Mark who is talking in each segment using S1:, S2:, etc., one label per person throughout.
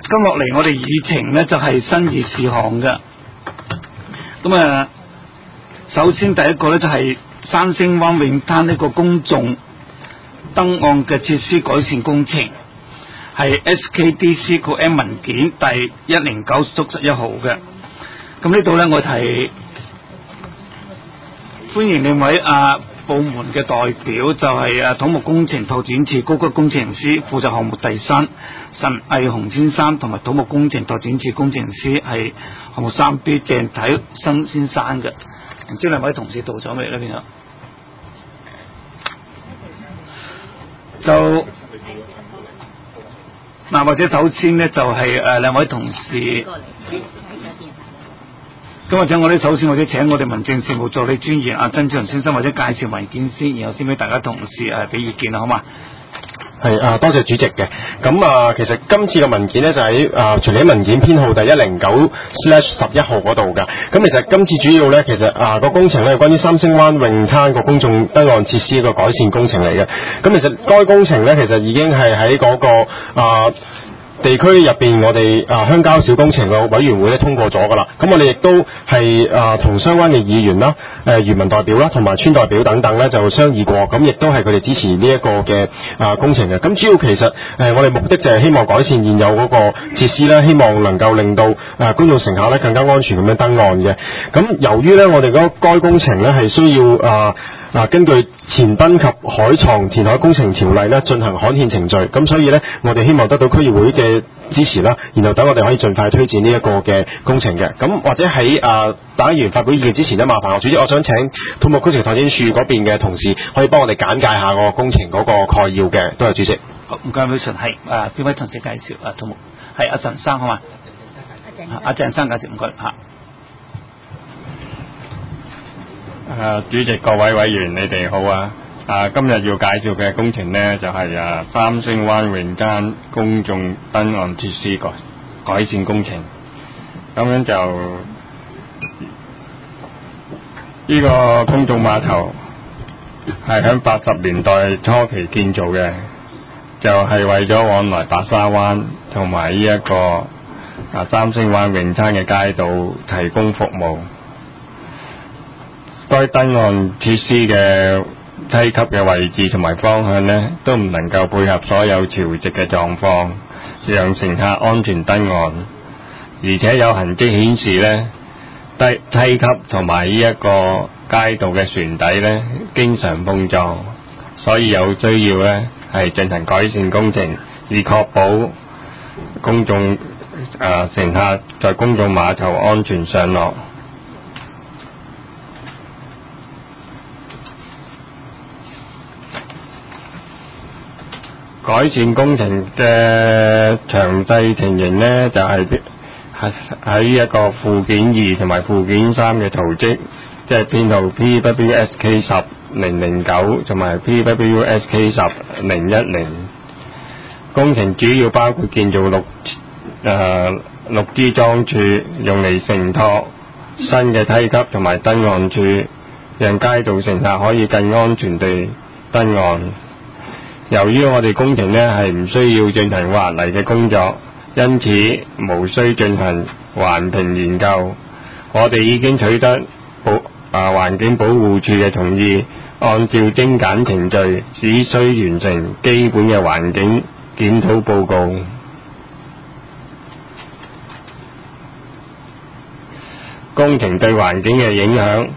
S1: 跟落嚟我哋議程呢，就係新議事項嘅。咁首先第一個呢，就係三星灣泳灘呢個公眾燈岸嘅設施改善工程，係 SKDC 個 M 文件第109/11號嘅。咁呢度呢，我提歡迎兩位部門嘅代表，就係土木工程拓展處高級工程師負責項目第3陳毅雄先生，同埋土木工程拓展處工程師係項目3B 鄭體生先生嘅。唔知兩位同事到咗未呢？邊度？就或者首先呢，就係兩位同事。咁或者我哋首先或者請我哋民政事務助理專員曾志雄先生或者介紹文件先，然後先俾大家同事俾意見啦，好嘛？
S2: 係多謝主席嘅。咁其實今次嘅文件呢，就喺處理文件編號第109/11號嗰度㗎。咁其實今次主要呢，其實個工程呢，係關於三星灣泳灘個公眾燈岸設施一個改善工程嚟嘅。咁其實該工程呢，其實已經係喺嗰個地區入邊，我哋鄉郊小工程個委員會咧通過咗噶啦。咁我哋亦都係同相關嘅議員啦、漁民代表啦、同埋村代表等等咧就商議過。咁亦都係佢哋支持呢一個嘅工程嘅。咁主要其實我哋目的就係希望改善現有嗰個設施啦，希望能夠令到公眾乘客咧更加安全咁樣登岸嘅。咁由於咧我哋該工程咧係需要根據前濱及海床填海工程條例咧進行刊憲程序，咁所以咧我哋希望得到區議會嘅支持啦，然後等我哋可以盡快推薦呢一個嘅工程嘅。咁或者喺大家議員發表意見之前咧，麻煩主席，我想請土木工程拓展處嗰邊嘅同事可以幫我哋簡介下個工程嗰個概要嘅。多謝主席。
S1: 好，唔該，Wilson。係邊位同事介紹土木？係阿陳生好嘛？阿鄭生介紹，唔該嚇。
S3: 主席、各位委員，你哋好啊！今日要介紹嘅工程呢，就係三星灣泳灘公眾燈岸設施改善工程。咁樣就呢個公眾碼頭係喺80年代初期建造嘅，就係為咗往來白沙灣同埋呢一個三星灣泳灘嘅街道提供服務。該燈岸設施嘅梯級嘅位置同埋方向呢，都唔能夠配合所有潮汐嘅狀況，讓乘客安全登岸。而且有痕跡顯示呢，梯級同埋呢一個街道嘅船底呢，經常碰撞，所以有需要呢係進行改善工程，以確保公眾乘客在公眾碼頭安全上落。改善工程嘅詳細情形呢，就係喺一個附件2同埋附件3嘅圖則，即係編號 PWSK1009 同埋 PWSK1010。工程主要包括建造6支樁柱，用嚟承托新嘅梯級同埋登岸柱，讓街道乘客可以更安全地登岸。由於我哋工程呢係唔需要進行挖泥嘅工作，因此無需進行環評研究。我哋已經取得環境保護處嘅同意，按照精簡程序，只需完成基本嘅環境檢討報告。工程對環境嘅影響。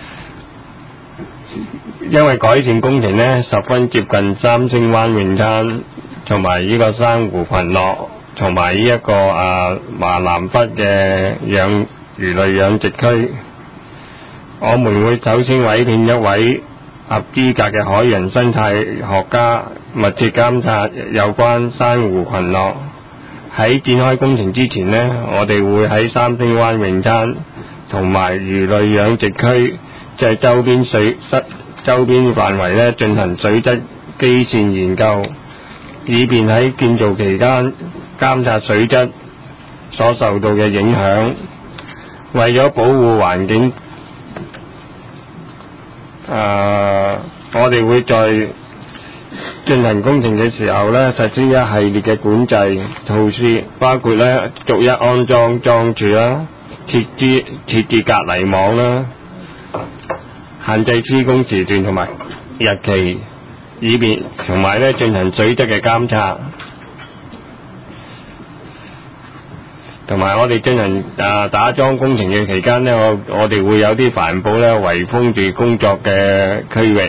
S3: 因為改善工程呢十分接近三星灣泳灘同埋呢個珊瑚群落同埋呢一個馬南忽嘅魚類養殖區，我們會首先委聘一位合資格嘅海洋生態學家，密切監察有關珊瑚群落。喺展開工程之前呢，我哋會喺三星灣泳灘同埋魚類養殖區即係周邊範圍呢進行水質基線研究，以便喺建造期間監察水質所受到嘅影響。為咗保護環境，我哋會在進行工程嘅時候咧，實施一系列嘅管制措施，包括咧逐一安裝樁柱啦，設置隔離網啦，限制施工時段同埋日期，以便同埋咧進行水質嘅監測。同埋我哋進行打樁工程嘅期間呢，我哋會有啲帆布咧圍封住工作嘅區域。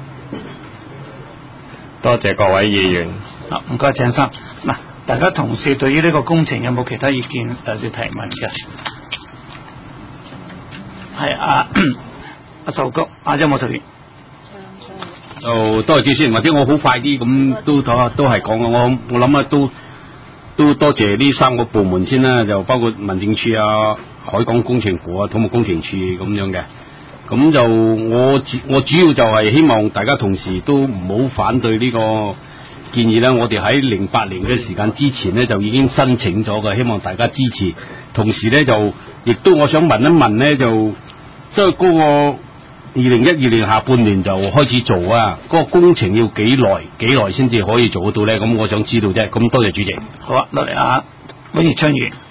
S3: 多謝各位議員。
S1: 好，唔該鄭生。嗱，大家同事對於呢個工程有冇其他意見有啲提問嘅？係阿壽菊，有冇提問？
S4: 多謝主持人，或者我好快啲咁都係講嘅。我諗啊都多謝呢3個部門先啦，就包括民政處啊、海港工程部啊、土木工程處咁樣嘅。咁就我主要就係希望大家同時都唔好反對呢個建議啦。我哋喺08年嘅時間之前呢，就已經申請咗嘅，希望大家支持。同時呢，就亦都我想問一問呢，就即係嗰個2012年下半年就開始做啊，嗰個工程要幾耐先至可以做得到呢？咁我想知道啫。咁多謝主席。
S1: 好啊，落嚟啊，溫業春雨。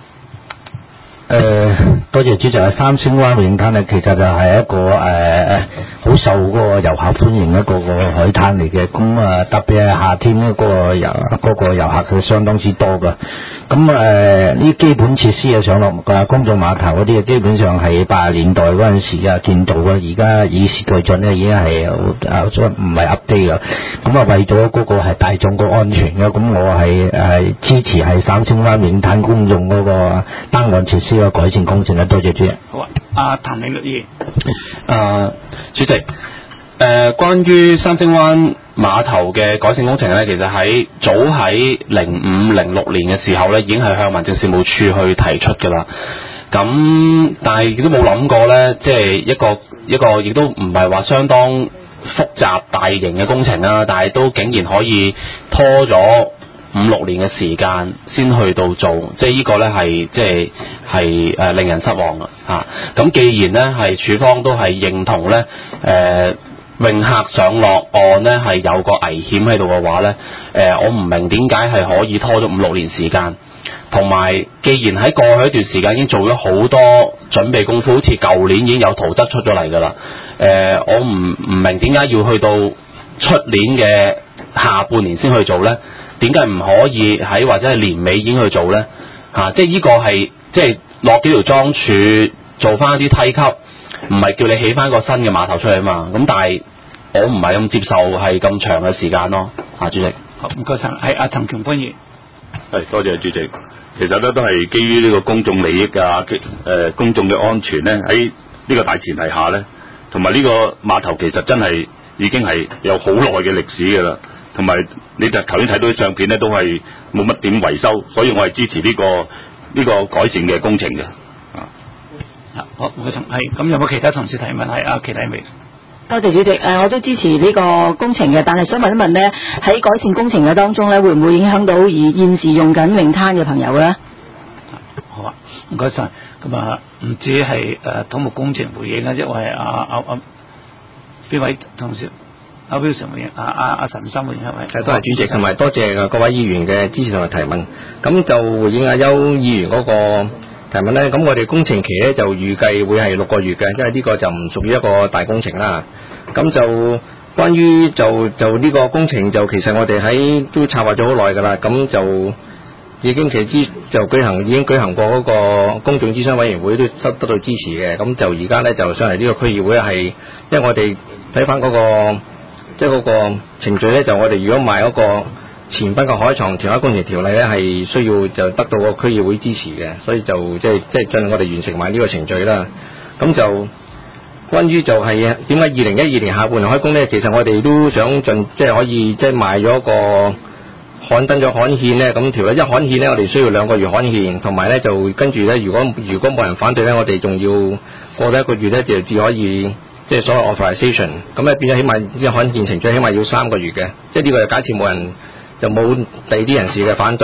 S5: 多謝主席。三星灣泳灘咧，其實就係一個好受嗰個遊客歡迎一個海灘嚟嘅。咁特別係夏天咧，嗰個遊客佢相當之多噶。咁呢基本設施啊，上落公眾碼頭嗰啲基本上係80年代嗰陣時建造嘅，而家與時俱進咧，已經係唔係 update 噶。咁為咗嗰個係大眾個安全嘅，咁我係支持係三星灣泳灘公眾嗰個單岸設施嘅改善工程嘅。多謝主席。
S1: 好啊，阿譚領律議。
S6: 主席，關於三星灣碼頭嘅改善工程咧，其實早喺05、06年嘅時候咧，已經係向民政事務處去提出㗎啦。咁但係亦都冇諗過咧，即係一個亦都唔係話相當複雜大型嘅工程啦，但係都竟然可以拖咗5、6年嘅時間先去到做，即係呢個咧係令人失望嘅嚇。咁既然咧係處方都係認同咧泳客上落岸咧係有個危險喺度嘅話咧，我唔明點解係可以拖咗5、6年時間。同埋，既然喺過去一段時間已經做咗好多準備功夫，好似舊年已經有圖則出咗嚟㗎啦。我唔明點解要去到出年嘅下半年先去做咧？點解唔可以喺或者係年尾已經去做咧？即係呢個係即係落幾條樁柱，做翻啲梯級，唔係叫你起翻個新嘅碼頭出嚟啊嘛。咁但係我唔係咁接受係咁長嘅時間咯。主席。
S1: 好，唔該晒。係阿陳強輝議員。
S7: 係，多謝主席。其實咧都係基於呢個公眾利益啊，公眾嘅安全咧，喺呢個大前提下咧，同埋呢個碼頭其實真係已經係有好耐嘅歷史㗎啦。同埋你就頭先睇到啲相片咧，都係冇乜點維修，所以我係支持呢個改善嘅工程嘅。
S1: 好，唔該晒。係，咁有冇其他同事提問？係阿祁麗薇。
S8: 多謝主席，我都支持呢個工程嘅，但係想問一問呢，喺改善工程嘅當中呢，會唔會影響到現時用緊泳灘嘅朋友呢？
S1: 好啊，唔該晒。咁啊，唔止係土木工程回應啊，即係邊位同事？阿標成回應，阿陳生回應係咪？
S2: 多謝主席，同埋多謝各位議員嘅支持同埋提問。咁就回應阿邱議員嗰個提問咧，咁我哋工程期咧就預計會係6個月嘅，因為呢個就唔屬於一個大工程啦。咁就關於就呢個工程就其實我哋都策劃咗好耐㗎啦，咁就已經已經舉行過嗰個公眾諮詢委員會都得到支持嘅。咁就而家咧就上嚟呢個區議會係，因為我哋睇翻嗰個即係嗰個程序咧，就我哋如果買嗰個前濱嘅海床填海工程條例咧，係需要就得到個區議會支持嘅，所以就即係盡我哋完成埋呢個程序啦。咁就關於就係點解2012年下半年開工咧？其實我哋都想即係可以即係賣咗個刊登咗刊憲咧。咁條例一刊憲咧，我哋需要2個月刊憲，同埋咧就跟住咧，如果冇人反對咧，我哋仲要過咗1個月咧，就至可以。即係所謂 authorization， 咁咧變咗起碼呢個刊憲程序起碼要3個月嘅，即係呢個就假設冇第二啲人士嘅反對。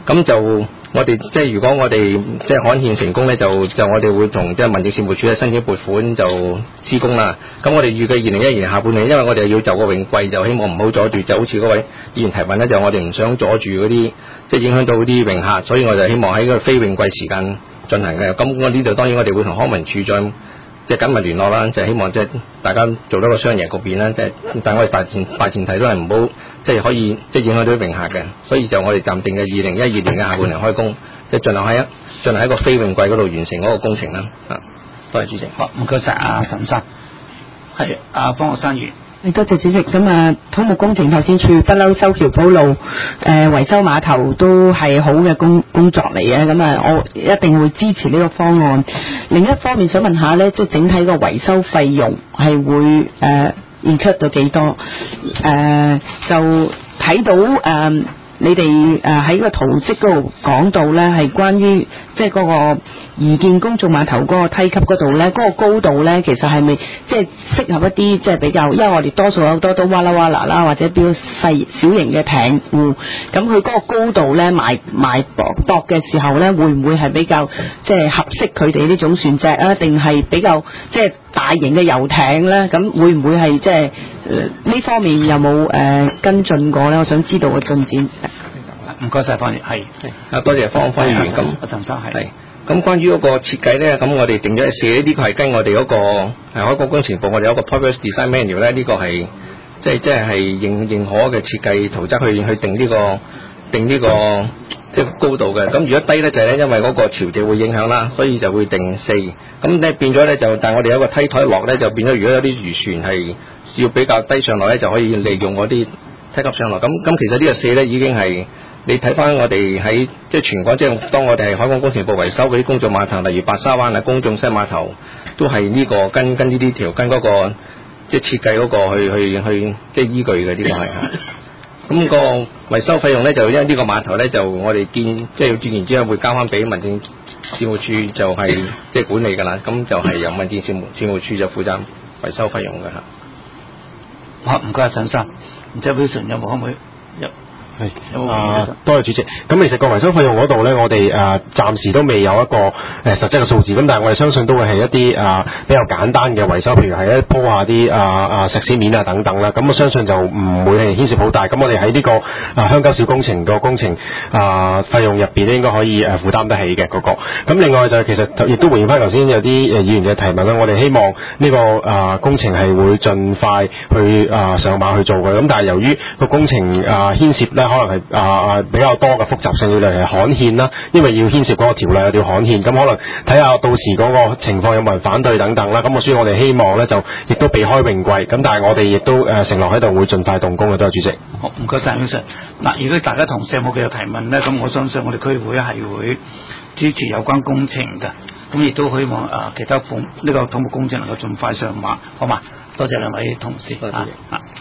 S9: 咁就我哋即係如果我哋即係刊憲成功咧，就我哋會同即係民政事務處咧申請撥款就施工啦。咁我哋預計2012年下半年，因為我哋要就個泳季，就希望唔好阻住，就好似嗰位議員提問咧，就我哋唔想阻住嗰啲即係影響到啲泳客，所以我就希望喺個非泳季時間進行嘅。咁我呢度當然我哋會同康文署再即係緊密聯絡啦，就係希望即係大家做到個雙贏局面啦。即係但係我哋大前提都係唔好即係可以即係影響到啲泳客嘅，所以就我哋暫定嘅2012年嘅下半年開工，即係盡量喺一個非泳季嗰度完成嗰個工程啦。多謝主席。
S1: 好，唔該晒阿岑生，係阿方學生員。
S10: 多謝主席。咁土木工程拓展處不嬲修橋補路、維修碼頭都係好嘅工作嚟嘅。咁我一定會支持呢個方案。另一方面想問下呢，即係整體個維修費用係會incur 到幾多？就睇到你哋喺個圖則嗰度講到咧，係關於即係嗰個擬建公眾碼頭嗰個梯級嗰度咧，嗰個高度咧，其實係咪即係適合一啲即係比較，因為我哋多數有好多都哇啦哇啦啦，或者比較細小型嘅艇戶，咁佢嗰個高度咧埋駁嘅時候咧，會唔會係比較即係合適佢哋呢種船隻啊？定係比較即係大型嘅遊艇咧？咁會唔會係即係呢方面有冇跟進過咧？我想知道個進展。
S1: 唔該晒，方議員係。多謝
S9: 方議員。咁
S1: 阿岑生係。
S9: 咁關於嗰個設計咧，咁我哋定咗寫呢個係跟我哋嗰個海港工程部，我哋有個 Progress Design Manual 咧，呢個係即係認可嘅設計圖則去定呢個即係高度嘅。咁如果低咧就係咧，因為嗰個潮汐會影響啦，所以就會定4。咁咧變咗咧就，但係我哋有個梯台落咧，就變咗如果有啲漁船係要比較低上落咧，就可以利用嗰啲梯級上落。咁其實呢個4咧已經係。你睇翻我哋喺即係全港，即係當我哋係海港工程部維修嗰啲公眾碼頭，例如白沙灣啊、公眾西碼頭，都係呢個跟呢啲條跟嗰個即係設計嗰個去即係依據嘅呢個係。咁個維修費用咧，就因為呢個碼頭咧，就我哋即係要建完之後會交翻俾民政事務處就係即係管理㗎啦。咁就係由民政事務處就負責維修費用㗎嚇。
S1: 好，唔該阿陳生，唔知 Wilson 有冇可唔可以入？
S2: 係多謝主席。咁其實個維修費用嗰度咧，我哋暫時都未有一個實際嘅數字。咁但係我哋相信都會係一啲比較簡單嘅維修，譬如係鋪下啲石屎面啊等等啦。咁我相信就唔會係牽涉好大。咁我哋喺呢個鄉郊小工程個工程費用入邊咧，應該可以負擔得起嘅嗰個。咁另外就係其實亦都回應翻頭先有啲議員嘅提問啦。我哋希望呢個工程係會盡快去上馬去做嘅。咁但係由於個工程牽涉咧，可能係比較多嘅複雜性，例如係刊憲啦，因為要牽涉嗰個條例有條刊憲，咁可能睇下到時嗰個情況有冇人反對等等啦。咁所以我哋希望咧就亦都避開泳季，咁但係我哋亦都承諾喺度會盡快動工嘅。多謝主席。
S1: 好，唔該晒，Wilson。嗱，如果大家同事有冇繼續提問咧，咁我相信我哋區會係會支持有關工程嘅，咁亦都希望其他呢個土木工程能夠盡快上馬，好嘛？多謝兩位同事。多謝。